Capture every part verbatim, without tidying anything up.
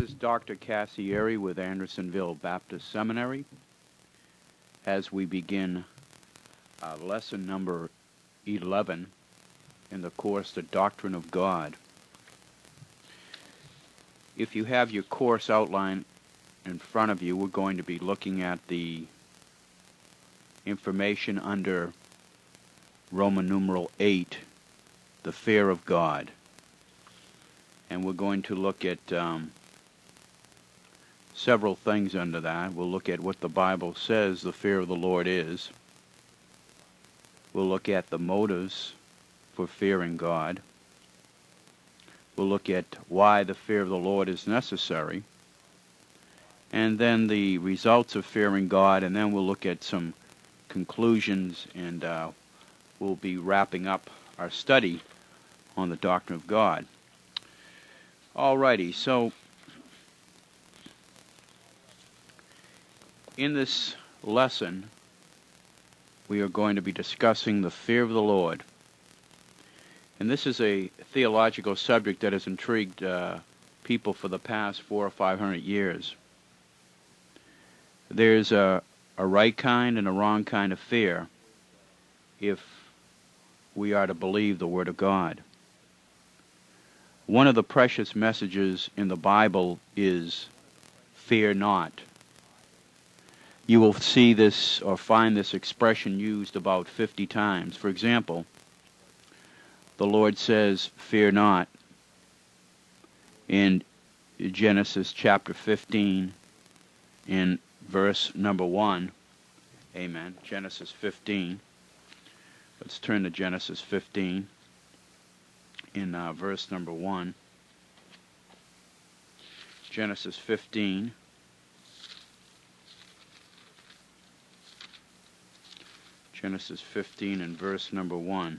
This is Doctor Cassieri with Andersonville Baptist Seminary as we begin uh, lesson number eleven in the course, The Doctrine of God. If you have your course outline in front of you, we're going to be looking at the information under Roman numeral eight, the fear of God. And we're going to look at um, several things under that. We'll look at what the Bible says the fear of the Lord is. We'll look at the motives for fearing God. We'll look at why the fear of the Lord is necessary. And then the results of fearing God, and then we'll look at some conclusions, and uh, we'll be wrapping up our study on the doctrine of God. Alrighty, so in this lesson we are going to be discussing the fear of the Lord. And this is a theological subject that has intrigued uh, people for the past four or five hundred years. There's a, a right kind and a wrong kind of fear if we are to believe the Word of God. One of the precious messages in the Bible is, fear not. You will see this or find this expression used about fifty times. For example, the Lord says, fear not, in Genesis chapter fifteen, in verse number one. Amen. Genesis fifteen. Let's turn to Genesis fifteen. In uh, verse number one. Genesis fifteen. Genesis fifteen and verse number one.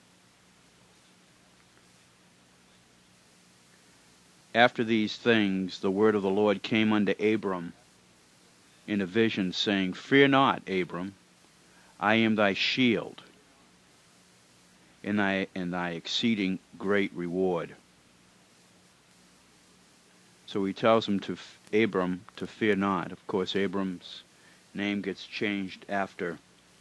After these things, the word of the Lord came unto Abram in a vision, saying, Fear not, Abram, I am thy shield, and thy, and thy exceeding great reward. So he tells him to Abram to fear not. Of course, Abram's name gets changed after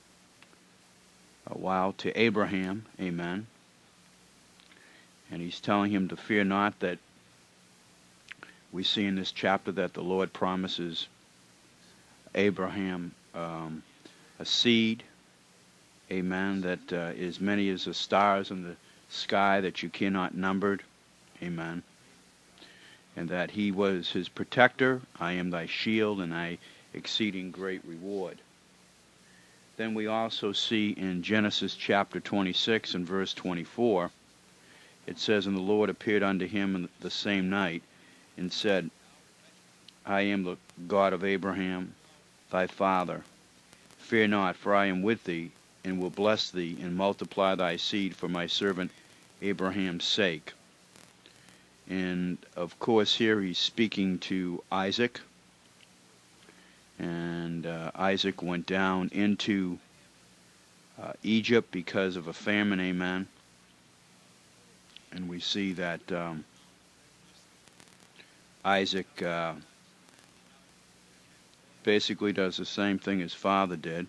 a while to Abraham. Amen. And he's telling him to fear not. That we see in this chapter that the Lord promises Abraham um, a seed. Amen. That uh, is many as the stars in the sky that you cannot number. Amen. And that he was his protector. I am thy shield and thy exceeding great reward. Then we also see in Genesis chapter twenty-six and verse twenty-four, it says, And the Lord appeared unto him in the same night, and said, I am the God of Abraham, thy father. Fear not, for I am with thee, and will bless thee, and multiply thy seed for my servant Abraham's sake. And of course here he's speaking to Isaac. And uh, Isaac went down into uh, Egypt because of a famine, amen. And we see that um, Isaac uh, basically does the same thing his father did.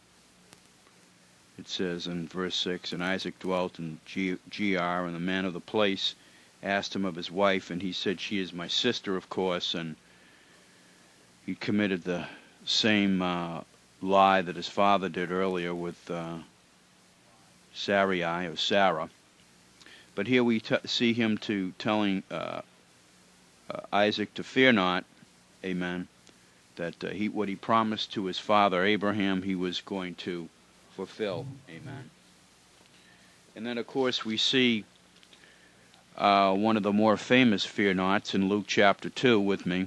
It says in verse six, And Isaac dwelt in Gerar, and the man of the place asked him of his wife, and he said, She is my sister, of course, and he committed the same uh, lie that his father did earlier with uh, Sarai, or Sarah. But here we t see him to telling uh, uh, Isaac to fear not, amen, that uh, he what he promised to his father Abraham he was going to fulfill, amen. And then of course we see uh, one of the more famous fear nots in Luke chapter two with me.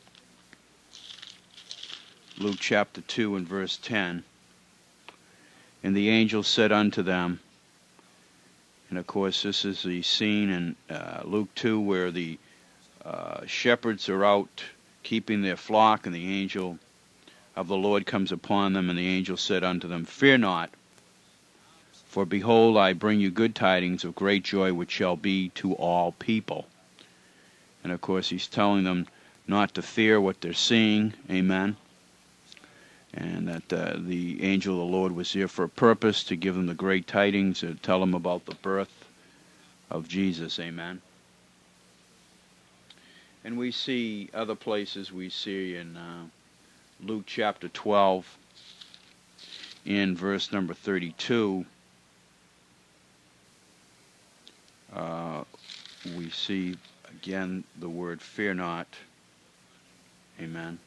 Luke chapter two and verse ten. And the angel said unto them, and of course this is the scene in uh, Luke two where the uh, shepherds are out keeping their flock, and the angel of the Lord comes upon them, and the angel said unto them, Fear not, for behold, I bring you good tidings of great joy, which shall be to all people. And of course he's telling them not to fear what they're seeing, amen, and that uh, the angel of the Lord was here for a purpose, to give them the great tidings, to tell them about the birth of Jesus, amen. And we see other places. We see in uh, Luke chapter twelve, in verse number thirty-two, uh, we see again the word fear not, amen.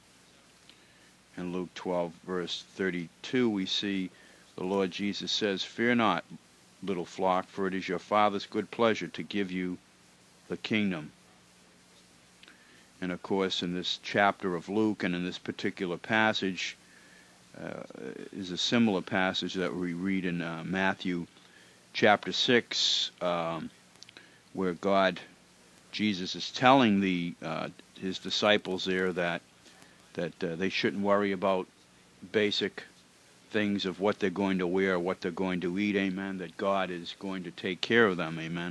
In Luke twelve, verse thirty-two, we see the Lord Jesus says, "Fear not, little flock, for it is your Father's good pleasure to give you the kingdom." And of course, in this chapter of Luke and in this particular passage uh, is a similar passage that we read in uh, Matthew chapter six, um, where God, Jesus is telling the uh, his disciples there that that uh, they shouldn't worry about basic things of what they're going to wear, what they're going to eat, amen, that God is going to take care of them, amen.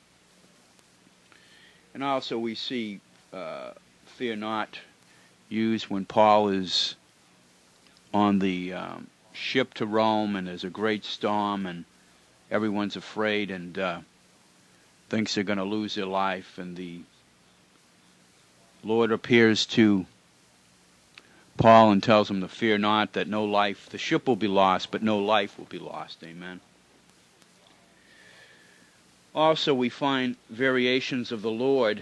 And also we see uh, fear not used when Paul is on the um, ship to Rome and there's a great storm and everyone's afraid and uh, thinks they're going to lose their life, and the Lord appears to Paul and tells him to fear not, that no life, the ship will be lost, but no life will be lost, amen. Also, we find variations of the Lord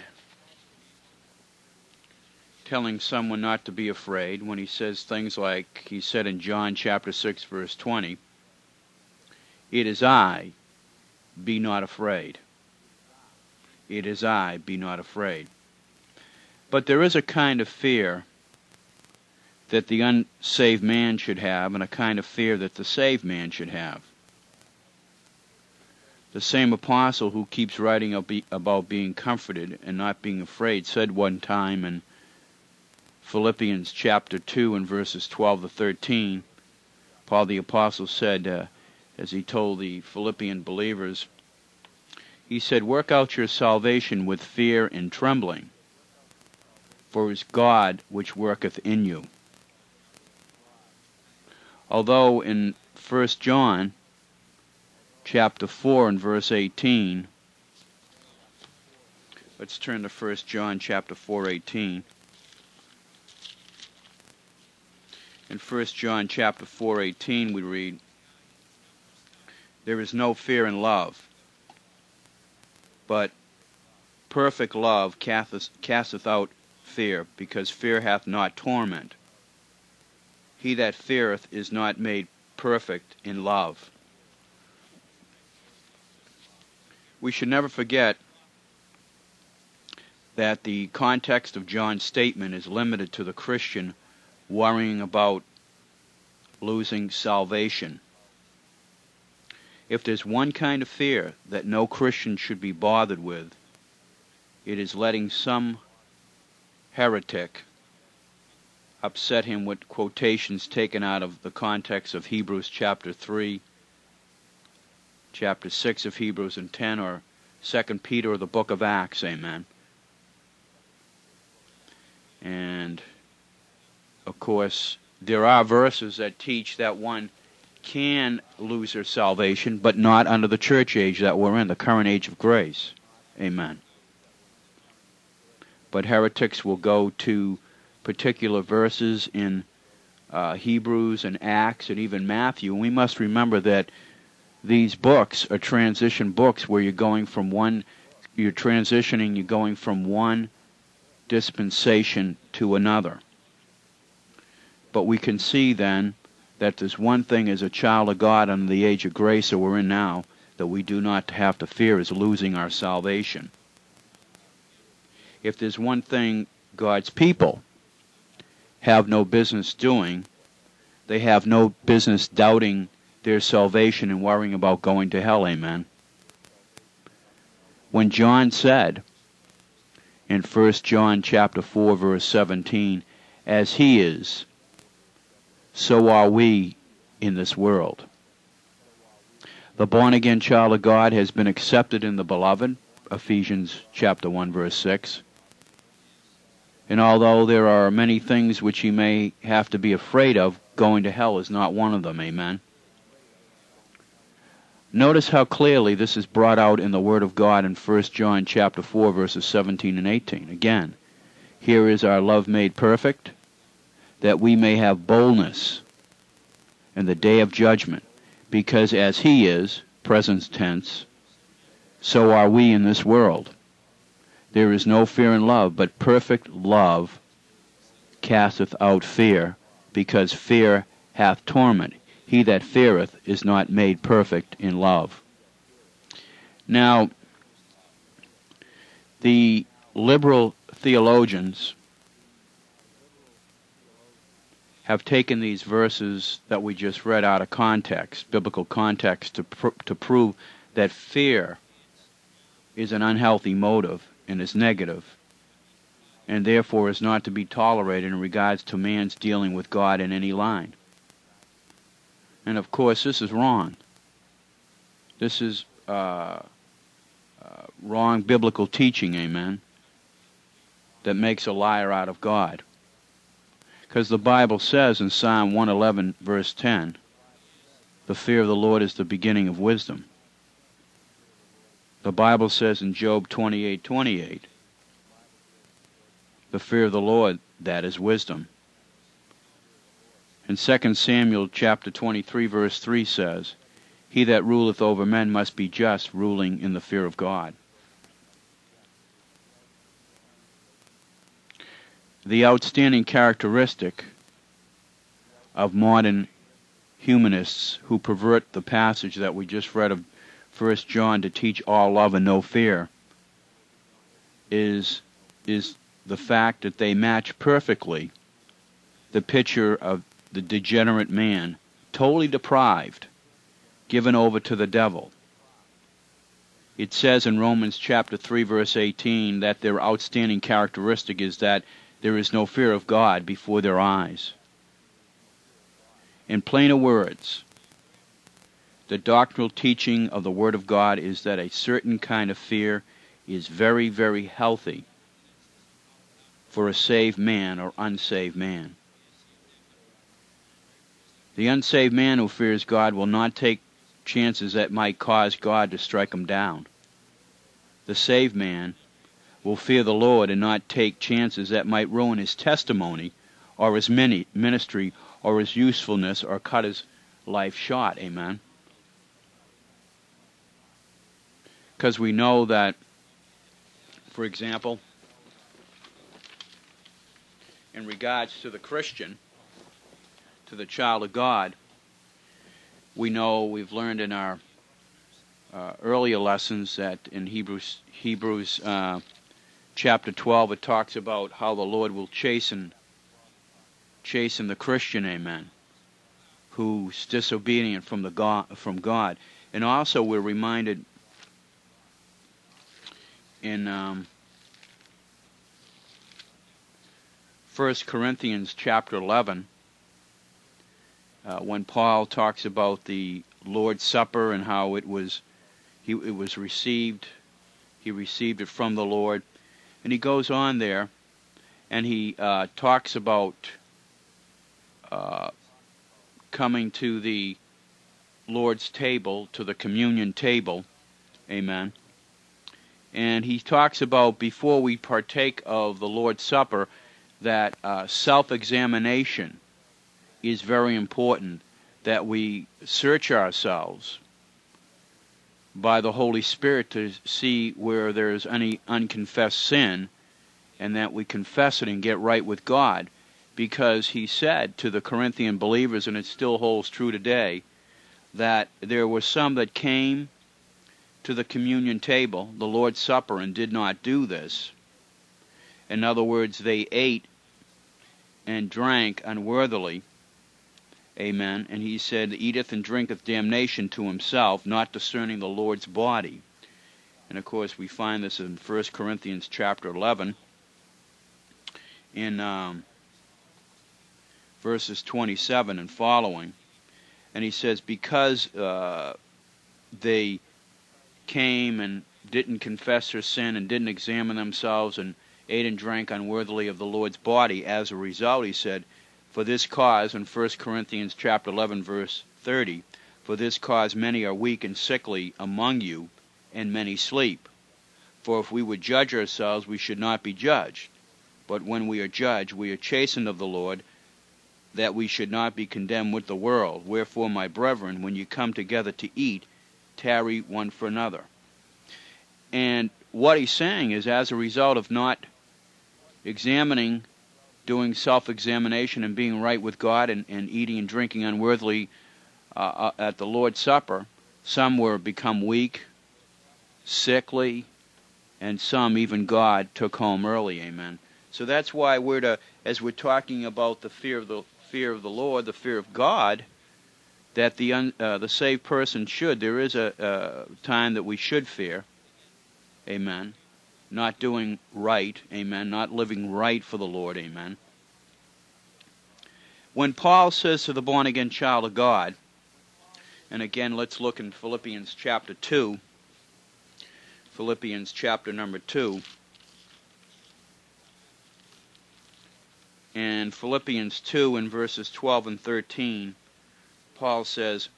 telling someone not to be afraid when he says things like, he said in John chapter six, verse twenty, "It is I, be not afraid. It is I, be not afraid." But there is a kind of fear that the unsaved man should have, and a kind of fear that the saved man should have. The same apostle who keeps writing about being comforted and not being afraid said one time in Philippians chapter two and verses twelve to thirteen, Paul the apostle said, uh, as he told the Philippian believers, he said, "Work out your salvation with fear and trembling, for it is God which worketh in you." Although in First John chapter four and verse eighteen, let's turn to First John chapter four, eighteen. In First John chapter four, eighteen we read, "There is no fear in love, but perfect love casteth, casteth out fear, because fear hath not torment. He that feareth is not made perfect in love." We should never forget that the context of John's statement is limited to the Christian worrying about losing salvation. If there's one kind of fear that no Christian should be bothered with, it is letting some heretic upset him with quotations taken out of the context of Hebrews chapter three, chapter six of Hebrews and ten, or Second Peter or the book of Acts, amen. And of course, there are verses that teach that one can lose their salvation, but not under the church age that we're in, the current age of grace. Amen. But heretics will go to particular verses in uh, Hebrews and Acts and even Matthew. And we must remember that these books are transition books where you're going from one, you're transitioning, you're going from one dispensation to another. But we can see then that there's one thing as a child of God under the age of grace that we're in now that we do not have to fear, is losing our salvation. If there's one thing God's people have no business doing, they have no business doubting their salvation and worrying about going to hell, amen. When John said in First John chapter four verse seventeen, "As he is, so are we in this world." The born-again child of God has been accepted in the beloved, Ephesians chapter one verse six. And although there are many things which he may have to be afraid of, going to hell is not one of them. Amen. Notice how clearly this is brought out in the Word of God in First John chapter four, verses seventeen and eighteen. Again, here is our love made perfect, that we may have boldness in the day of judgment, because as he is, present tense, so are we in this world. There is no fear in love, but perfect love casteth out fear, because fear hath torment. He that feareth is not made perfect in love. Now, the liberal theologians have taken these verses that we just read out of context, biblical context, to pr- to prove that fear is an unhealthy motive and is negative, and therefore is not to be tolerated in regards to man's dealing with God in any line. And of course, this is wrong. This is uh, uh, wrong biblical teaching, amen, that makes a liar out of God. Because the Bible says in Psalm one eleven, verse ten, the fear of the Lord is the beginning of wisdom. The Bible says in Job twenty-eight twenty-eight, the fear of the Lord, that is wisdom. And Second Samuel chapter twenty-three, verse three says, he that ruleth over men must be just, ruling in the fear of God. The outstanding characteristic of modern humanists who pervert the passage that we just read of First John to teach all love and no fear is, is the fact that they match perfectly the picture of the degenerate man, totally deprived, given over to the devil. It says in Romans chapter three, verse eighteen, that their outstanding characteristic is that there is no fear of God before their eyes. In plainer words, the doctrinal teaching of the Word of God is that a certain kind of fear is very, very healthy for a saved man or unsaved man. The unsaved man who fears God will not take chances that might cause God to strike him down. The saved man will fear the Lord and not take chances that might ruin his testimony or his ministry or his usefulness or cut his life short. Amen. Because we know that, for example, in regards to the Christian, to the child of God, we know, we've learned in our uh, earlier lessons that in Hebrews, Hebrews uh, chapter twelve, it talks about how the Lord will chasten, chasten the Christian, amen, who's disobedient from the God, from God. And also we're reminded in um, First Corinthians chapter eleven, uh, when Paul talks about the Lord's Supper and how it was, he it was received, he received it from the Lord, and he goes on there, and he uh, talks about uh, coming to the Lord's table, to the communion table, amen. And he talks about, before we partake of the Lord's Supper, that uh, self-examination is very important, that we search ourselves by the Holy Spirit to see where there's any unconfessed sin, and that we confess it and get right with God. Because he said to the Corinthian believers, and it still holds true today, that there were some that came to the communion table, the Lord's Supper, and did not do this. In other words, they ate and drank unworthily, amen, and he said, eateth and drinketh damnation to himself, not discerning the Lord's body. And of course we find this in First Corinthians chapter eleven, in um, verses twenty-seven and following. And he says, because uh, they came and didn't confess their sin and didn't examine themselves and ate and drank unworthily of the Lord's body. As a result, he said, for this cause, in First Corinthians chapter eleven, verse thirty, for this cause many are weak and sickly among you, and many sleep. For if we would judge ourselves, we should not be judged. But when we are judged, we are chastened of the Lord, that we should not be condemned with the world. Wherefore, my brethren, when you come together to eat, tarry one for another. And what he's saying is, as a result of not examining, doing self-examination and being right with God, and, and eating and drinking unworthily uh, at the Lord's Supper, some were become weak, sickly, and some even God took home early. Amen. So that's why we're to, as we're talking about the fear of the fear of the Lord, the fear of God, that the un, uh, the saved person should. There is a, a time that we should fear. Amen. Not doing right. Amen. Not living right for the Lord. Amen. When Paul says to the born-again child of God, and again, let's look in Philippians chapter two. Philippians chapter number two. In Philippians two, in verses twelve and thirteen, Paul says,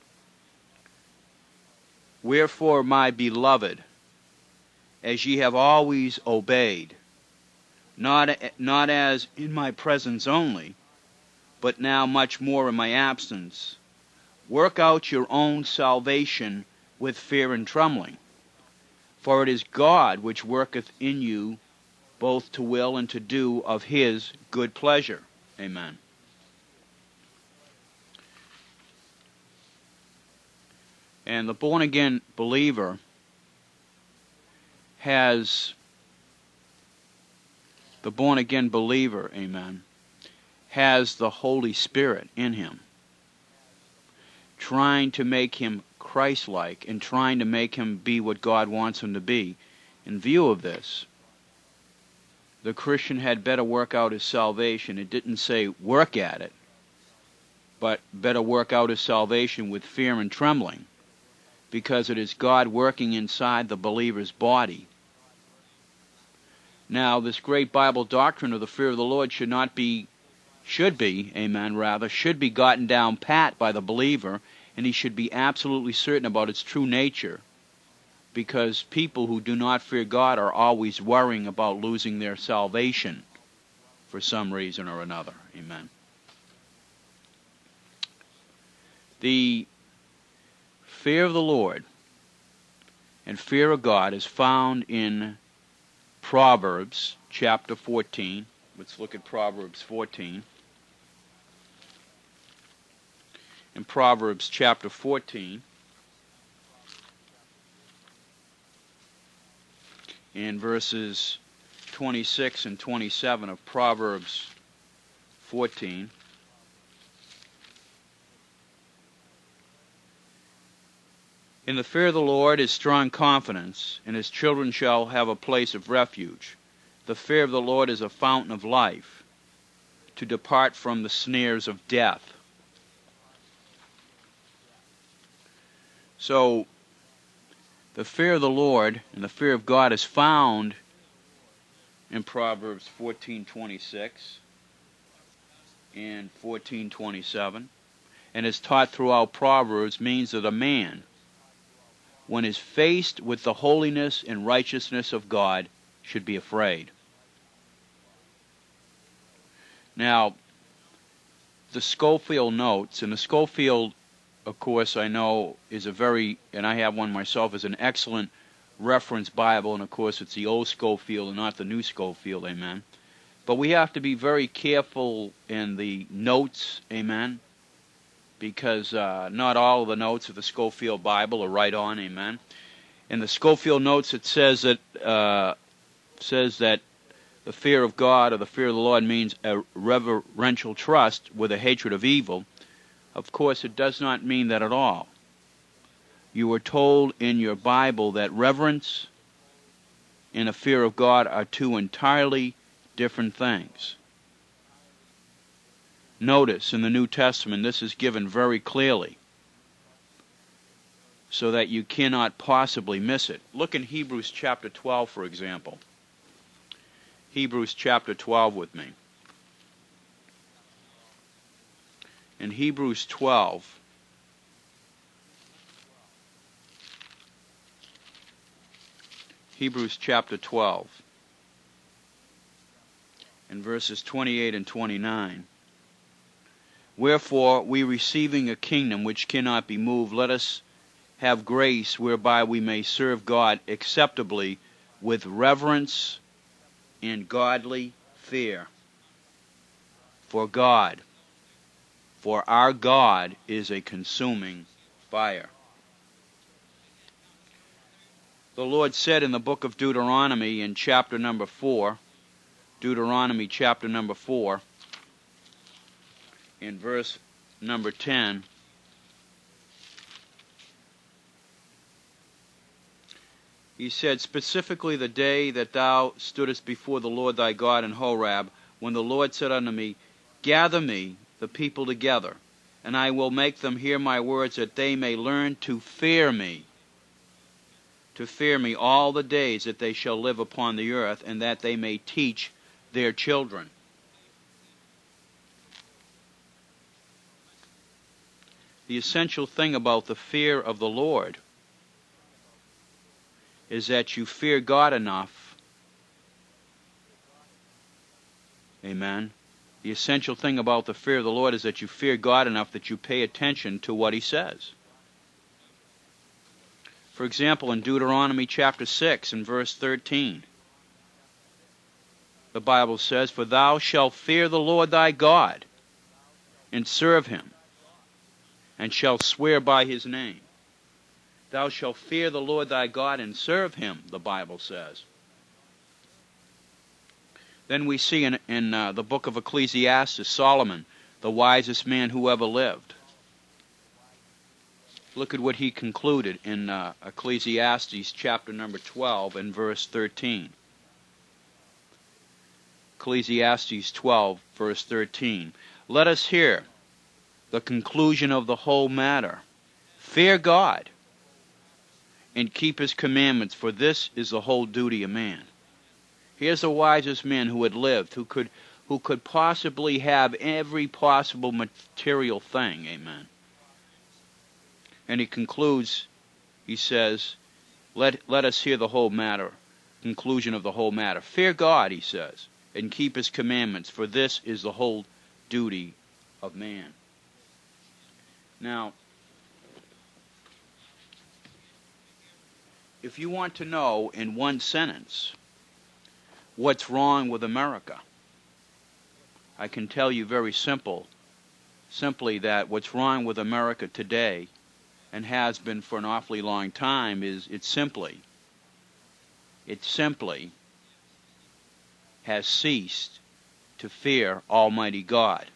wherefore, my beloved, as ye have always obeyed, not, not as in my presence only, but now much more in my absence, work out your own salvation with fear and trembling. For it is God which worketh in you both to will and to do of his good pleasure. Amen. And the born-again believer has, the born-again believer, amen, has the Holy Spirit in him, trying to make him Christ-like and trying to make him be what God wants him to be. In view of this, the Christian had better work out his salvation. It didn't say work at it, but better work out his salvation with fear and trembling, because it is God working inside the believer's body. Now, this great Bible doctrine of the fear of the Lord should not be, should be, amen, rather, should be gotten down pat by the believer, and he should be absolutely certain about its true nature, because people who do not fear God are always worrying about losing their salvation for some reason or another. Amen. The fear of the Lord and fear of God is found in Proverbs chapter fourteen. Let's look at Proverbs fourteen. In Proverbs chapter fourteen, in verses twenty-six and twenty-seven of Proverbs fourteen, in the fear of the Lord is strong confidence, and his children shall have a place of refuge. The fear of the Lord is a fountain of life, to depart from the snares of death. So, the fear of the Lord and the fear of God is found in Proverbs fourteen twenty-six and fourteen twenty-seven, and is taught throughout Proverbs, means that a man, when is faced with the holiness and righteousness of God, should be afraid. Now, the Scofield notes, and the Scofield, of course, I know is a very, and I have one myself, is an excellent reference Bible, and of course it's the old Scofield and not the new Scofield, amen. But we have to be very careful in the notes, amen, because uh, not all of the notes of the Scofield Bible are right on, amen. In the Scofield notes it says that uh, says that the fear of God or the fear of the Lord means a reverential trust with a hatred of evil. Of course, it does not mean that at all. You are told in your Bible that reverence and a fear of God are two entirely different things. Notice in the New Testament this is given very clearly, so that you cannot possibly miss it. Look in Hebrews chapter twelve, for example. Hebrews chapter twelve with me. In Hebrews twelve, Hebrews chapter twelve, in verses twenty-eight and twenty-nine. Wherefore, we receiving a kingdom which cannot be moved, let us have grace whereby we may serve God acceptably with reverence and godly fear. For God, for our God is a consuming fire. The Lord said in the book of Deuteronomy in chapter number four, Deuteronomy chapter number four, in verse number ten, he said, specifically the day that thou stoodest before the Lord thy God in Horeb, when the Lord said unto me, gather me the people together, and I will make them hear my words, that they may learn to fear me, to fear me all the days that they shall live upon the earth, and that they may teach their children. The essential thing about the fear of the Lord is that you fear God enough. Amen. The essential thing about the fear of the Lord is that you fear God enough that you pay attention to what He says. For example, in Deuteronomy chapter six and verse thirteen, the Bible says, for thou shalt fear the Lord thy God, and serve Him, and shalt swear by His name. Thou shalt fear the Lord thy God and serve Him, the Bible says. Then we see in, in uh, the book of Ecclesiastes, Solomon, the wisest man who ever lived. Look at what he concluded in uh, Ecclesiastes chapter number twelve and verse thirteen. Ecclesiastes twelve, verse thirteen. Let us hear the conclusion of the whole matter. Fear God and keep His commandments, for this is the whole duty of man. Here's the wisest man who had lived, who could who could possibly have every possible material thing. Amen. And he concludes, he says, let, let us hear the whole matter, conclusion of the whole matter. Fear God, he says, and keep His commandments, for this is the whole duty of man. Now, if you want to know in one sentence what's wrong with America, I can tell you very simple, simply that what's wrong with America today, and has been for an awfully long time, is it simply, it simply has ceased to fear Almighty God.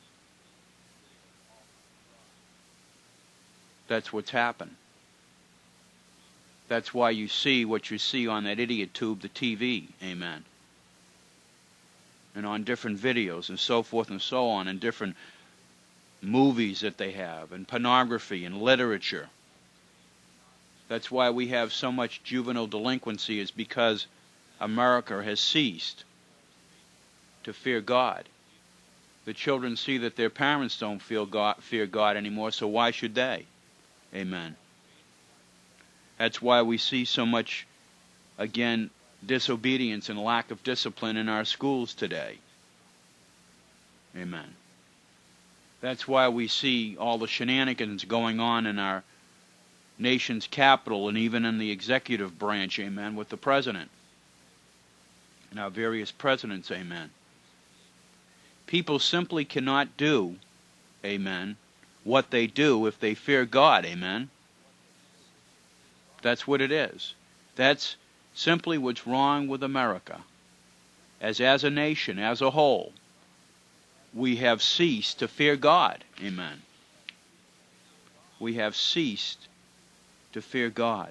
That's what's happened. That's why you see what you see on that idiot tube, the T V, amen. And on different videos and so forth and so on, and different movies that they have, and pornography and literature. That's why we have so much juvenile delinquency, is because America has ceased to fear God. The children see that their parents don't feel God, fear God anymore, so why should they? Amen. That's why we see so much, again, disobedience and lack of discipline in our schools today. Amen. That's why we see all the shenanigans going on in our nation's capital and even in the executive branch, amen, with the president and our various presidents, amen. People simply cannot do, amen, what they do if they fear God, amen. That's what it is. That's simply what's wrong with America. As as a nation, as a whole, we have ceased to fear God, amen. We have ceased to fear God.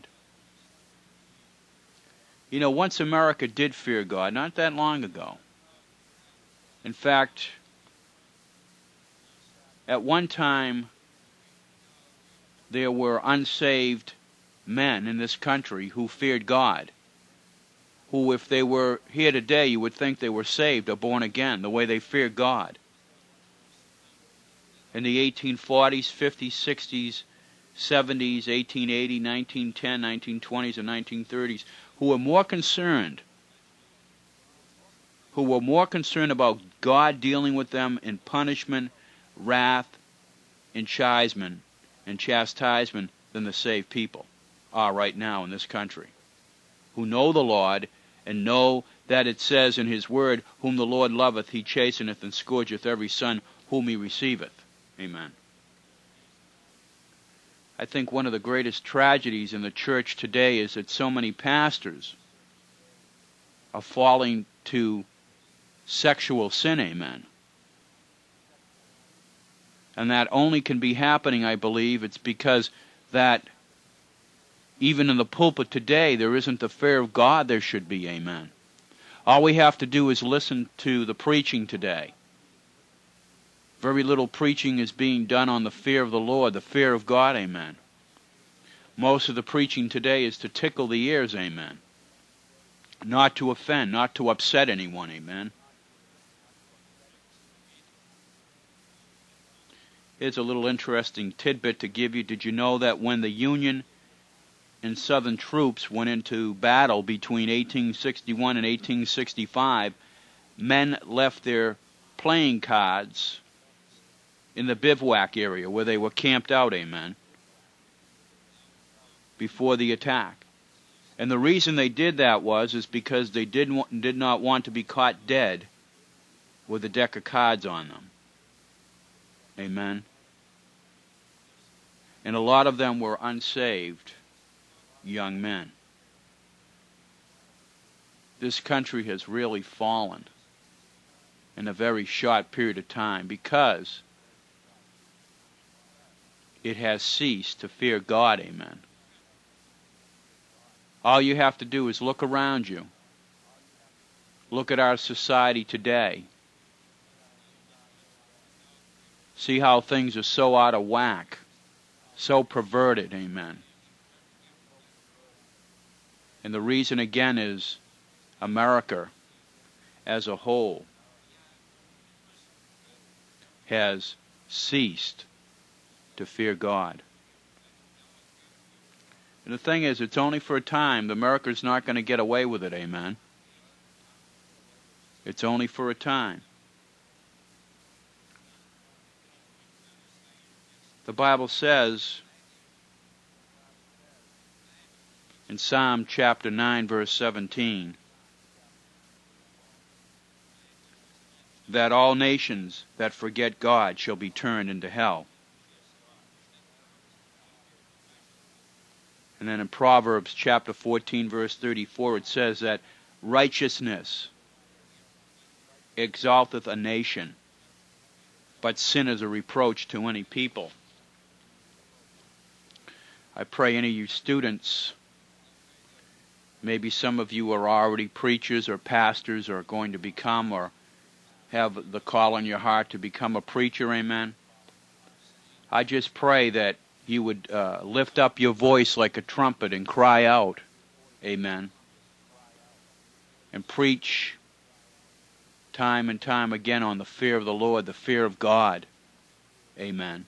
You know, once America did fear God, not that long ago. In fact, at one time, there were unsaved men in this country who feared God. who, if they were here today, you would think they were saved or born again, the way they fear God. In the eighteen forties, fifties, sixties, seventies, eighteen eighty, nineteen ten, nineteen twenties, and nineteen thirties, who were more concerned, who were more concerned about God dealing with them in punishment, wrath, and chastisement, and chastisement than the saved people are right now in this country, who know the Lord and know that it says in His Word, whom the Lord loveth, He chasteneth and scourgeth every son whom He receiveth. Amen. I think one of the greatest tragedies in the church today is that so many pastors are falling to sexual sin, amen. And that only can be happening, I believe, it's because that even in the pulpit today, there isn't the fear of God there should be, amen. All we have to do is listen to the preaching today. Very little preaching is being done on the fear of the Lord, the fear of God, amen. Most of the preaching today is to tickle the ears, amen. Not to offend, not to upset anyone, amen. Here's a little interesting tidbit to give you. Did you know that when the Union and Southern troops went into battle between eighteen sixty-one and eighteen sixty-five, men left their playing cards in the bivouac area where they were camped out, amen, before the attack. And the reason they did that was is because they did, want, did not want to be caught dead with a deck of cards on them. Amen. And a lot of them were unsaved young men. This country has really fallen in a very short period of time because it has ceased to fear God, amen. All you have to do is look around you. Look at our society today. See how things are so out of whack, so perverted, amen. And the reason again is America as a whole has ceased to fear God. And the thing is, it's only for a time. America's not going to get away with it, amen. It's only for a time. The Bible says in Psalm chapter nine, verse seventeen, that all nations that forget God shall be turned into hell. And then in Proverbs chapter fourteen, verse thirty-four, it says that righteousness exalteth a nation, but sin is a reproach to any people. I pray any of you students, maybe some of you are already preachers or pastors or going to become or have the call on your heart to become a preacher, amen. I just pray that you would uh, lift up your voice like a trumpet and cry out, amen, and preach time and time again on the fear of the Lord, the fear of God, amen.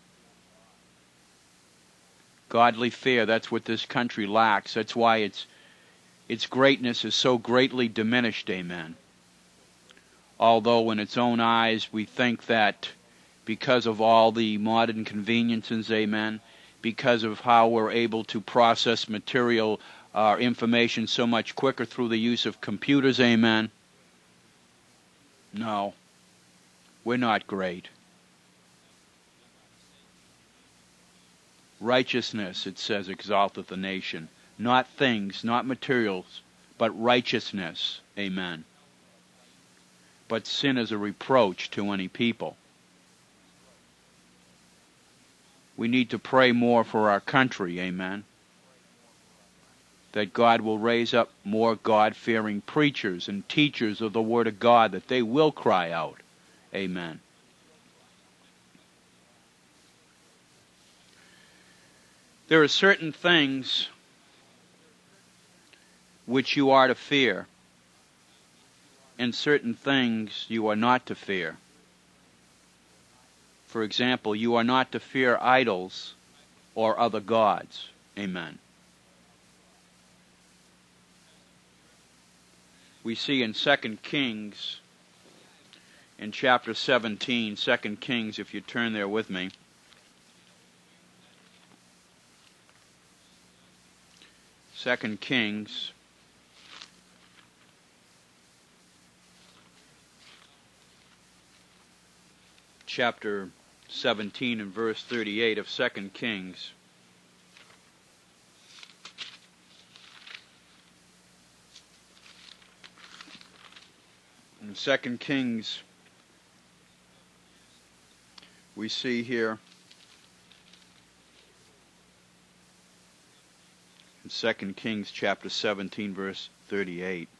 Godly fear, that's what this country lacks. That's why its its greatness is so greatly diminished, amen. Although in its own eyes we think that because of all the modern conveniences, amen, because of how we're able to process material uh, information so much quicker through the use of computers, amen. No, we're not great. Righteousness, it says, exalteth a nation. Not things, not materials, but righteousness, amen. But sin is a reproach to any people. We need to pray more for our country, amen. That God will raise up more God-fearing preachers and teachers of the Word of God, that they will cry out, amen. There are certain things which you are to fear, and certain things you are not to fear. For example, you are not to fear idols or other gods. Amen. We see in Second Kings, in chapter seventeen, Second Kings, if you turn there with me, Second Kings, chapter seventeen and verse thirty-eight of Second Kings. In Second Kings, we see here in Second Kings chapter seventeen, verse thirty-eight.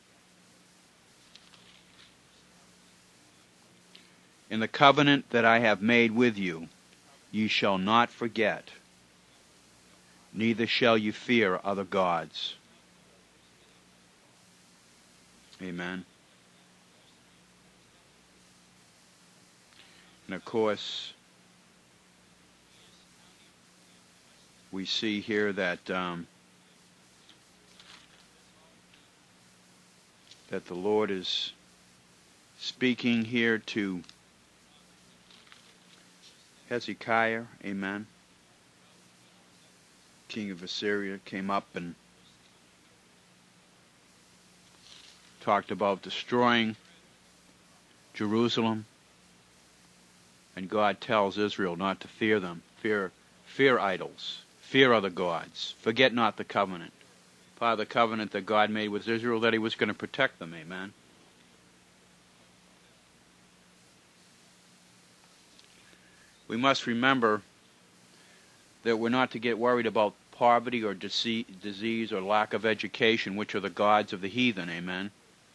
In the covenant that I have made with you, ye shall not forget, neither shall you fear other gods. Amen. And of course, we see here that um, that the Lord is speaking here to Hezekiah. Amen. King of Assyria came up and talked about destroying Jerusalem. And God tells Israel not to fear them. Fear, fear idols. Fear other gods. Forget not the covenant. Part of the covenant that God made with Israel, that he was going to protect them. Amen. We must remember that we're not to get worried about poverty or disease or lack of education, which are the gods of the heathen. Amen.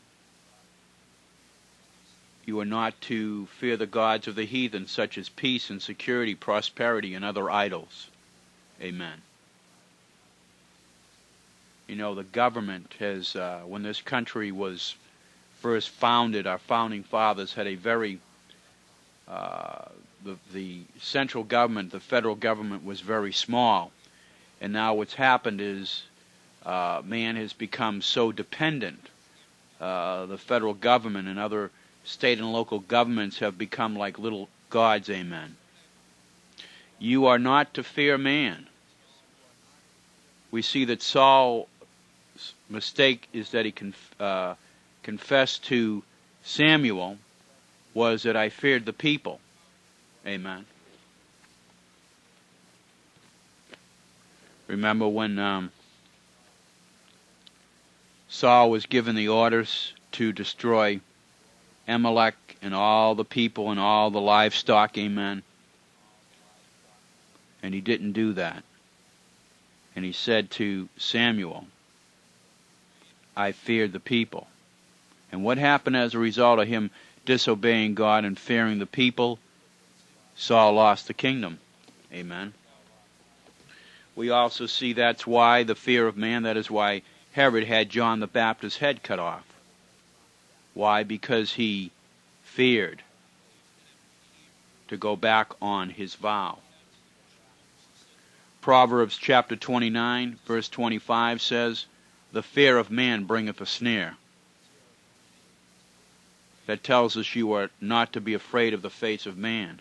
You are not to fear the gods of the heathen, such as peace and security, prosperity, and other idols. Amen. You know, the government has, uh, when this country was first founded, our founding fathers had a very, uh, the, the central government, the federal government was very small. And now what's happened is uh, man has become so dependent. Uh, the federal government and other state and local governments have become like little gods. Amen. You are not to fear man. We see that Saul's mistake is that he conf- uh, confessed to Samuel was that I feared the people. Amen. Remember when um, Saul was given the orders to destroy Amalek and all the people and all the livestock, amen. And he didn't do that. And he said to Samuel, I feared the people. And what happened as a result of him disobeying God and fearing the people? Saul lost the kingdom. Amen. We also see that's why the fear of man, that is why Herod had John the Baptist's head cut off. Why? Because he feared to go back on his vow. Proverbs chapter twenty-nine, verse twenty-five says, the fear of man bringeth a snare. That tells us you are not to be afraid of the face of man.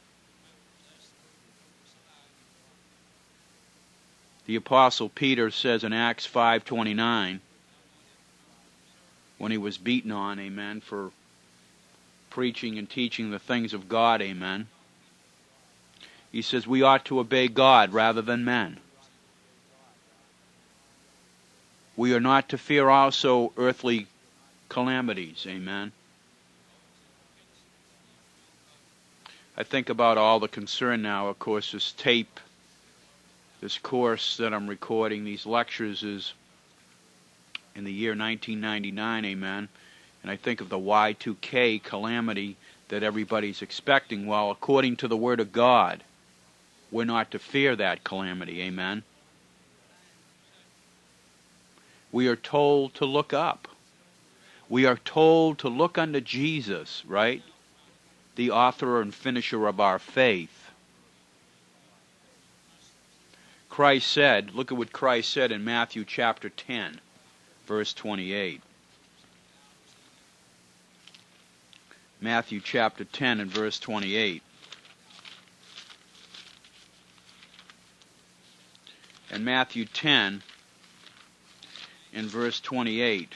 The Apostle Peter says in Acts five twenty-nine, when he was beaten on, amen, for preaching and teaching the things of God, amen, he says we ought to obey God rather than men. We are not to fear also earthly calamities, amen. I think about all the concern now, of course, this tape, this course that I'm recording, these lectures is in the year nineteen ninety-nine, amen, and I think of the Y two K calamity that everybody's expecting. Well, according to the Word of God, we're not to fear that calamity, amen. We are told to look up. We are told to look unto Jesus, right? The author and finisher of our faith. Christ said, look at what Christ said in Matthew chapter ten, verse twenty-eight. Matthew chapter ten and verse twenty-eight. And Matthew ten in verse twenty-eight,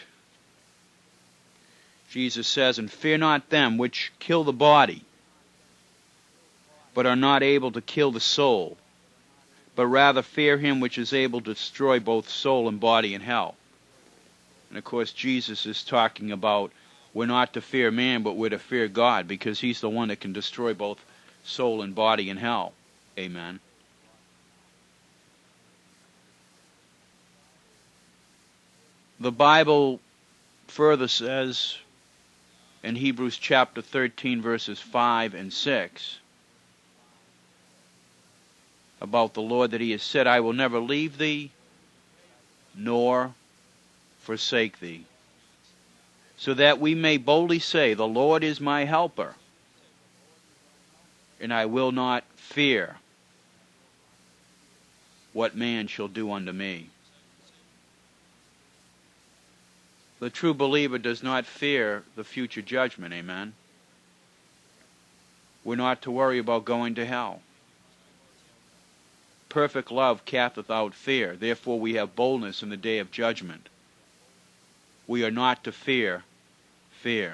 Jesus says, "And fear not them which kill the body, but are not able to kill the soul, but rather fear him which is able to destroy both soul and body in hell." And of course Jesus is talking about we're not to fear man, but we're to fear God, because he's the one that can destroy both soul and body in hell. Amen. The Bible further says in Hebrews chapter thirteen, verses five and six, about the Lord, that he has said, "I will never leave thee, nor forsake thee," so that we may boldly say, "The Lord is my helper, and I will not fear what man shall do unto me." The true believer does not fear the future judgment, amen? We're not to worry about going to hell. Perfect love casteth out fear. Therefore we have boldness in the day of judgment. We are not to fear fear.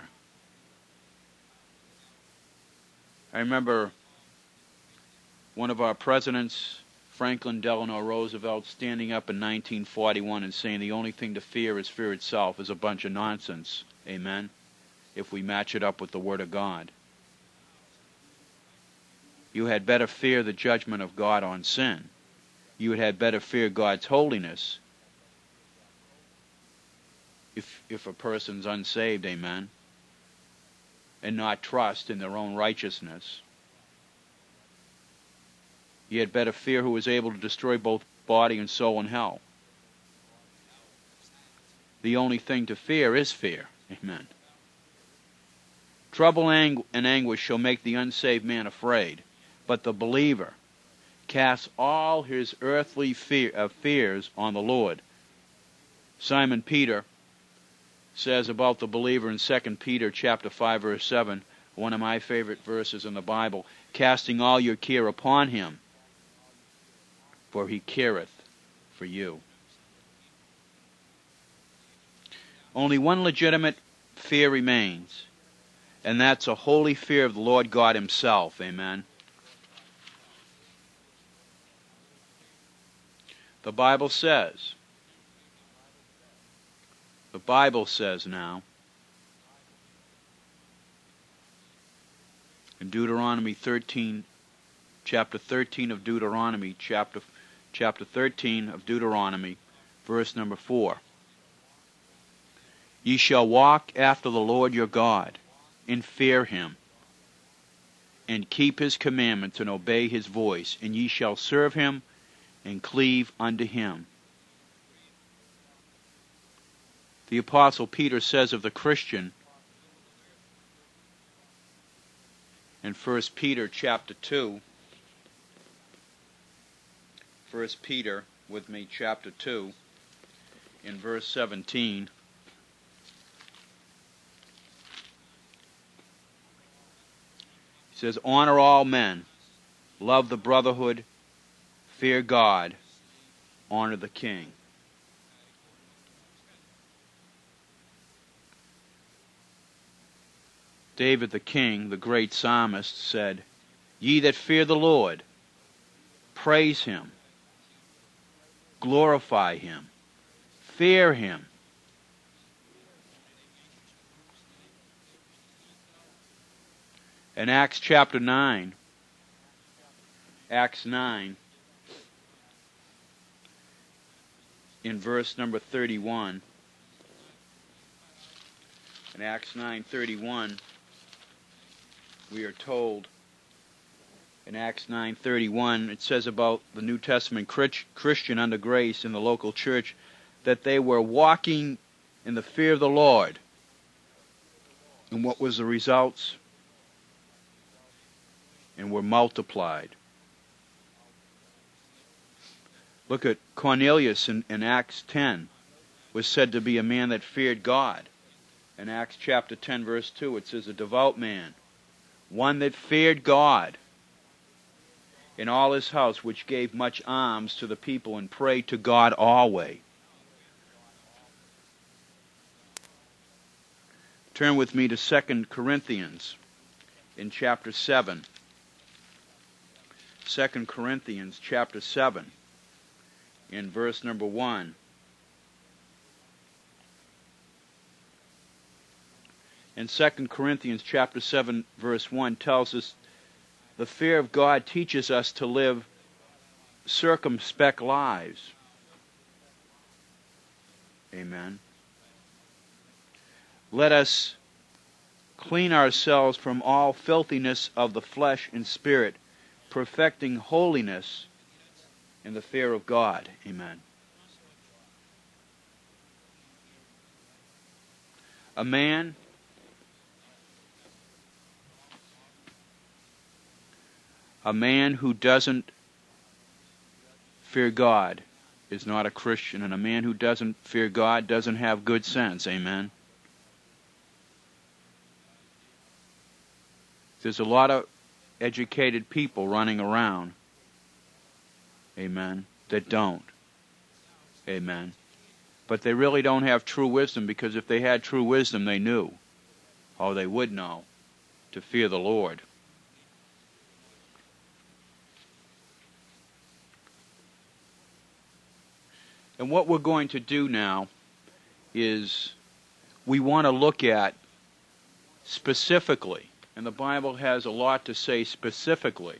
I remember one of our presidents, Franklin Delano Roosevelt, standing up in nineteen forty-one and saying the only thing to fear is fear itself, is a bunch of nonsense. Amen? If we match it up with the Word of God. You had better fear the judgment of God on sin. You had better fear God's holiness if, if a person's unsaved, amen, and not trust in their own righteousness. You had better fear who is able to destroy both body and soul in hell. The only thing to fear is fear. Amen. Trouble and anguish shall make the unsaved man afraid, but the believer casts all his earthly fear, uh, fears on the Lord. Simon Peter says about the believer in Second Peter chapter five, verse seven, one of my favorite verses in the Bible, "Casting all your care upon him, for he careth for you." Only one legitimate fear remains, and that's a holy fear of the Lord God himself. Amen. The Bible says, the Bible says now, in Deuteronomy thirteen, chapter thirteen of Deuteronomy, chapter chapter thirteen of Deuteronomy, verse number four. "Ye shall walk after the Lord your God, and fear him, and keep his commandments, and obey his voice, and ye shall serve him, and cleave unto him." The Apostle Peter says of the Christian in First Peter chapter two, First Peter, with me, chapter two, in verse seventeen, he says, "Honor all men, love the brotherhood, fear God, honor the king." David the king, the great psalmist, said, "Ye that fear the Lord, praise him, glorify him, fear him." In Acts chapter nine, Acts nine, in verse number thirty-one, in Acts nine thirty-one, we are told, in Acts nine thirty-one, it says about the New Testament Christian under grace in the local church, that they were walking in the fear of the Lord And what was the results? And were multiplied. Look at Cornelius in, in Acts ten. Was said to be a man that feared God. In Acts chapter ten, verse two, it says, a devout man, one that feared God in all his house, which gave much alms to the people and prayed to God always. Turn with me to Second Corinthians in chapter seven. Second Corinthians chapter seven, in verse number one. In Second Corinthians chapter seven, verse one, tells us the fear of God teaches us to live circumspect lives. Amen. Let us clean ourselves from all filthiness of the flesh and spirit, perfecting holiness in the fear of God. Amen. A man A man who doesn't fear God is not a Christian, and a man who doesn't fear God doesn't have good sense. Amen. There's a lot of educated people running around, amen, that don't. Amen. But they really don't have true wisdom, because if they had true wisdom, they knew, or they would know, to fear the Lord. And what we're going to do now is we want to look at specifically, and the Bible has a lot to say specifically,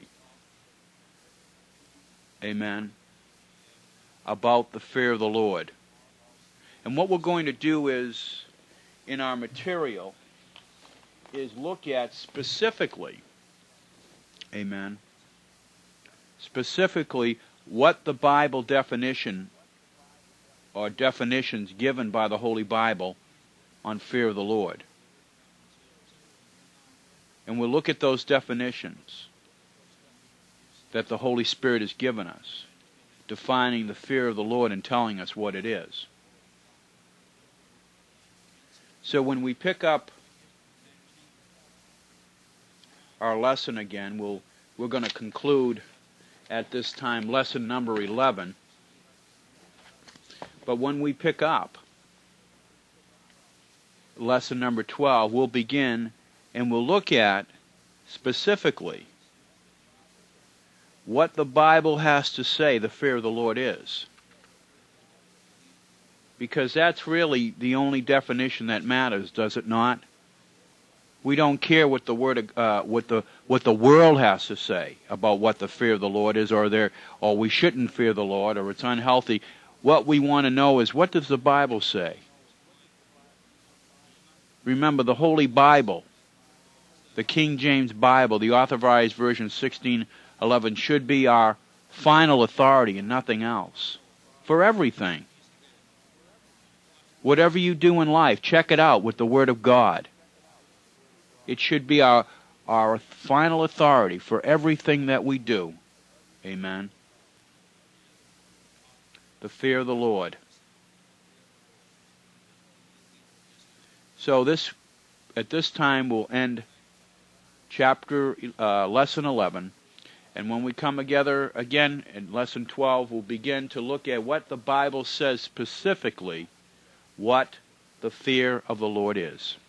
amen, about the fear of the Lord. And what we're going to do is, in our material, is look at specifically, amen, specifically what the Bible definition or definitions given by the Holy Bible on fear of the Lord. And we'll look at those definitions that the Holy Spirit has given us, defining the fear of the Lord and telling us what it is. So when we pick up our lesson again, we'll, we're going to conclude at this time lesson number eleven. But when we pick up lesson number twelve, we'll begin and we'll look at specifically what the Bible has to say the fear of the Lord is. Because that's really the only definition that matters, does it not? We don't care what the word, uh, what the what the world has to say about what the fear of the Lord is, or there, or we shouldn't fear the Lord, or it's unhealthy. What we want to know is, what does the Bible say? Remember, the Holy Bible, the King James Bible, the Authorized Version sixteen eleven, should be our final authority and nothing else for everything. Whatever you do in life, check it out with the Word of God. It should be our, our final authority for everything that we do. Amen. The fear of the Lord. So this, at this time, we'll end chapter uh, lesson eleven, and when we come together again in lesson twelve, we'll begin to look at what the Bible says specifically what the fear of the Lord is.